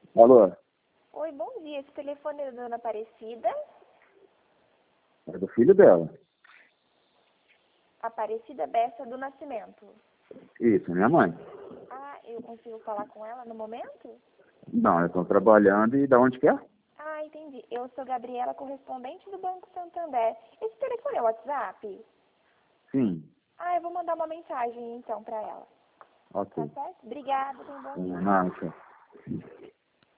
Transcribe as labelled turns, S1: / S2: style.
S1: Alô?
S2: Oi, bom dia. Esse telefone é da dona Aparecida?
S1: É do filho dela.
S2: Aparecida Bessa do Nascimento.
S1: Isso, minha mãe.
S2: Ah, eu consigo falar com ela no momento?
S1: Não, eu estou trabalhando e da onde que é?
S2: Ah, entendi. Eu sou Gabriela, correspondente do Banco Santander. Esse telefone é o WhatsApp?
S1: Sim.
S2: Ah, eu vou mandar uma mensagem então para ela. Tá
S1: Ok.
S2: certo? Obrigada, tenha um bom dia.
S1: Não,